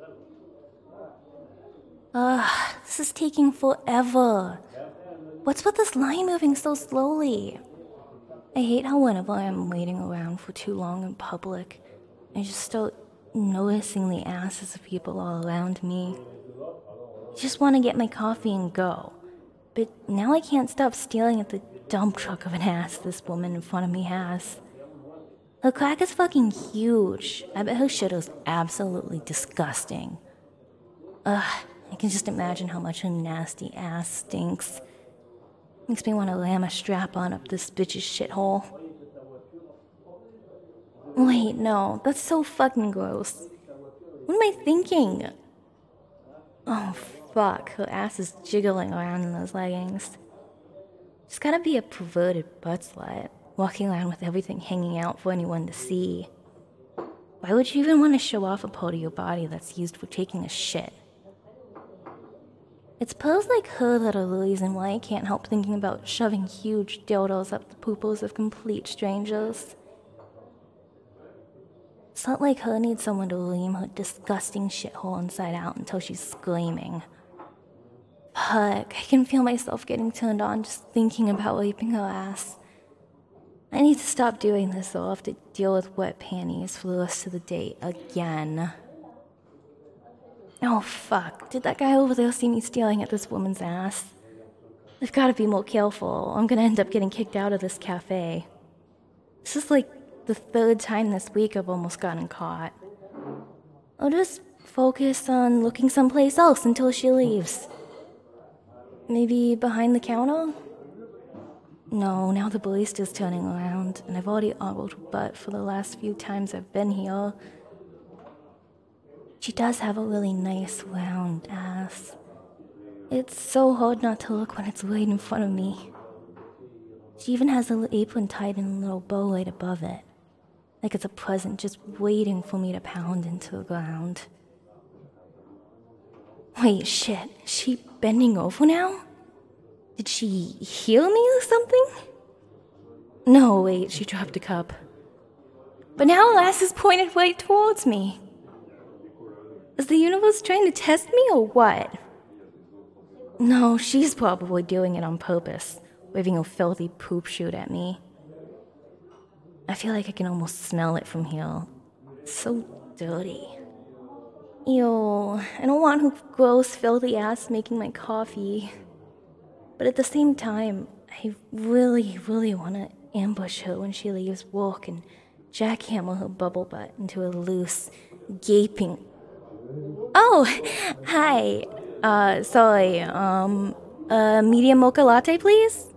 This is taking forever. What's with this line moving so slowly? I hate how whenever I'm waiting around for too long in public, I just start noticing the asses of people all around me. I just want to get my coffee and go. But now I can't stop staring at the dump truck of an ass this woman in front of me has. Her crack is fucking huge. I bet her shit is absolutely disgusting. I can just imagine how much her nasty ass stinks. Makes me want to ram a strap on up this bitch's shithole. Wait, no, that's so fucking gross. What am I thinking? Oh, fuck, her ass is jiggling around in those leggings. She's gotta be a perverted butt slut, walking around with everything hanging out for anyone to see. Why would you even want to show off a part of your body that's used for taking a shit? It's pose like her that are the reason why I can't help thinking about shoving huge dildos up the poopos of complete strangers. Slut like her needs someone to ream her disgusting shithole inside out until she's screaming. Fuck, I can feel myself getting turned on just thinking about raping her ass. I need to stop doing this or I'll have to deal with wet panties for the rest of the date again. Oh fuck, did that guy over there see me staring at this woman's ass? I've gotta be more careful. I'm gonna end up getting kicked out of this cafe. This is like the third time this week I've almost gotten caught. I'll just focus on looking someplace else until she leaves. Maybe behind the counter? No, now the barista's turning around, and I've already ogled her butt for the last few times I've been here. She does have a really nice round ass. It's so hard not to look when it's right in front of me. She even has a little apron tied in a little bow right above it. Like it's a present just waiting for me to pound into the ground. Wait, shit, is she bending over now? Did she heal me or something? No, wait, she dropped a cup. But now her ass is pointed right towards me. Is the universe trying to test me or what? No, she's probably doing it on purpose, waving her filthy poop chute at me. I feel like I can almost smell it from here. It's so dirty. Ew, I don't want her gross, filthy ass making my coffee. But at the same time, I really, really want to ambush her when she leaves work and jackhammer her bubble butt into a loose, gaping... Oh, hi. Sorry, medium mocha latte, please?